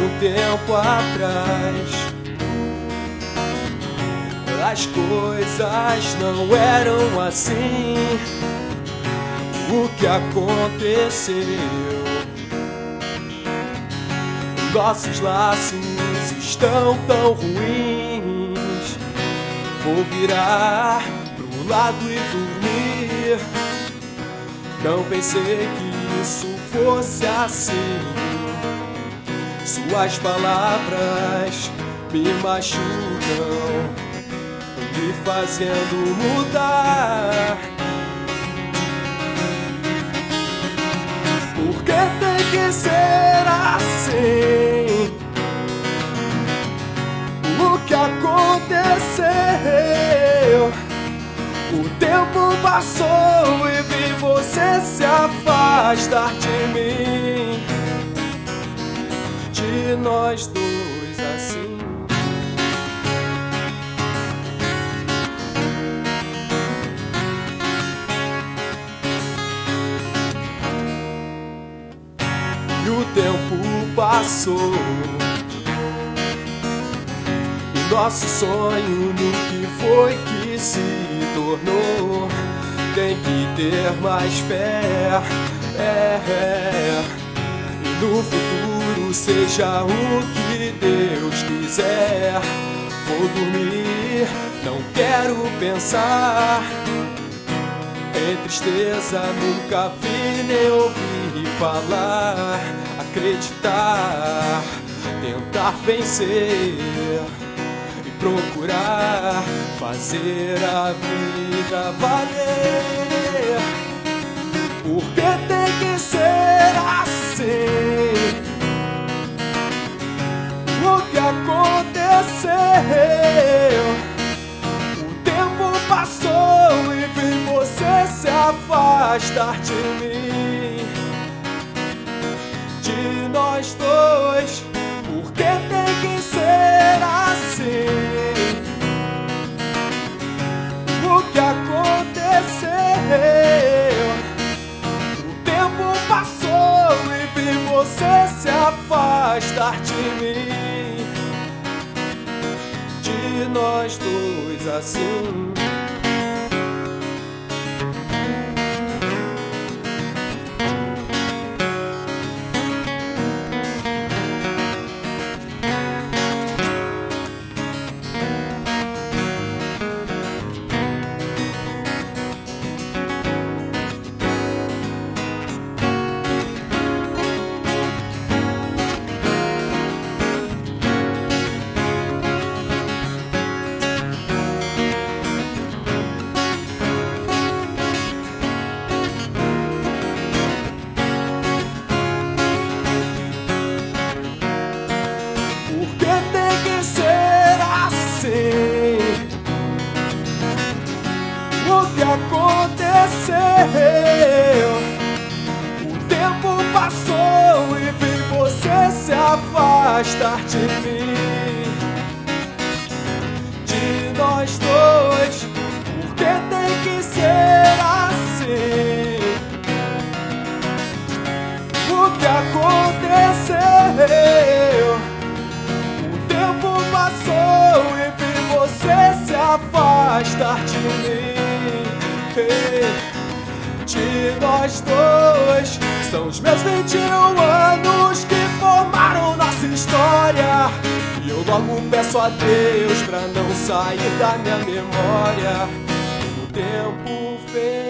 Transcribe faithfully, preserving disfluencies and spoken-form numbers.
um tempo atrás as coisas não eram assim. O que aconteceu? Nossos laços estão tão ruins. Vou virar pro lado e dormir. Não pensei que isso fosse assim. Suas palavras me machucam, me fazendo mudar. Por que tem que ser assim? O que aconteceu? O tempo passou e vi você se afastar de mim, de nós dois assim. E o tempo passou e nosso sonho no que foi que se tornou. Tem que ter mais fé, é, é. E no futuro seja o que Deus quiser. Vou dormir, não quero pensar em tristeza, nunca vi nem ouvi falar. Acreditar, tentar vencer e procurar fazer a vida valer. Por que tem que ser assim? O que aconteceu? O tempo passou e vi você se afastar de mim, de nós dois. Por que tem que ser assim? O que aconteceu? O tempo passou e vi você se afastar de mim, de nós dois assim. O que aconteceu? O tempo passou e vi você se afastar de mim, de nós dois. Por que tem que ser assim? O que aconteceu? O tempo passou e vi você se afastar de mim, de nós dois. São os meus vinte e um anos que formaram nossa história, e eu logo peço a Deus pra não sair da minha memória. O tempo fez